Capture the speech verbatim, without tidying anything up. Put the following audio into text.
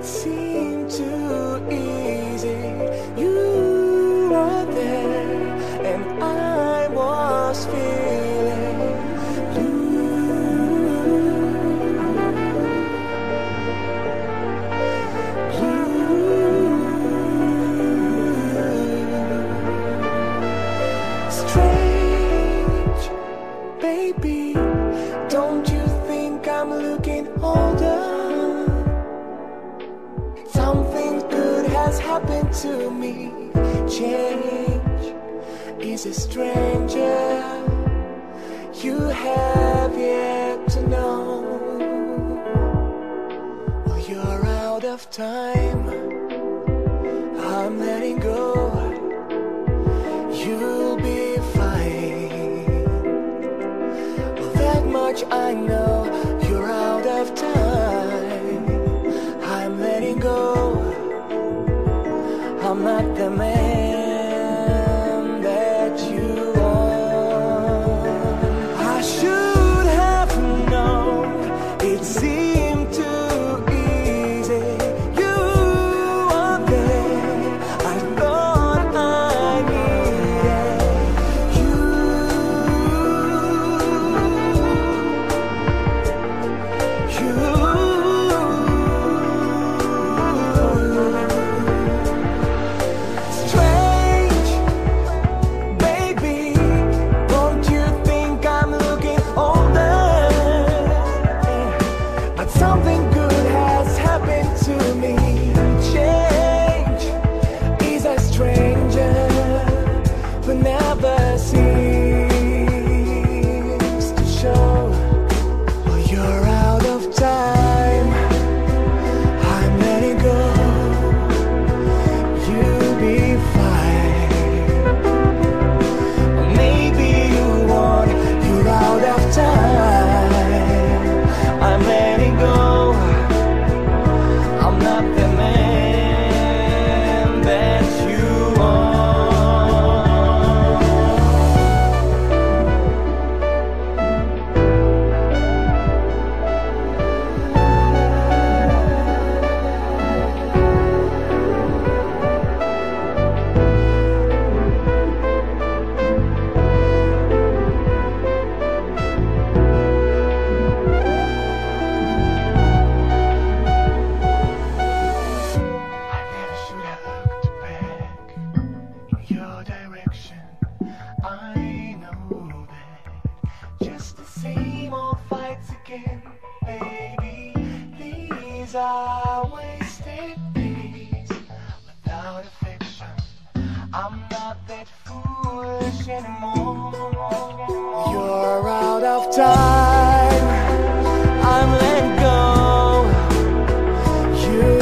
it seemed too easy. You were there, and I was feeling blue, blue. Strange, baby, don't you think I'm looking older? Something good has happened to me. Change is a stranger you have yet to know. Well, you're out of time, I'm letting go. You'll be fine. Well, that much I know. You're out of time, I'm letting go. I'm not the man that you want. I should have known it seemed too easy. You were there, I thought I needed you. You. Something good has happened to me. Change is a stranger who never seems to show. Well, you're out of time, I'm letting go. You'll be fine. Or maybe you won't. You're out of time, I'm letting go. I'm not the man that you baby, these are wasted days without affection. I'm not that foolish anymore. You're out of time, I'm letting go. You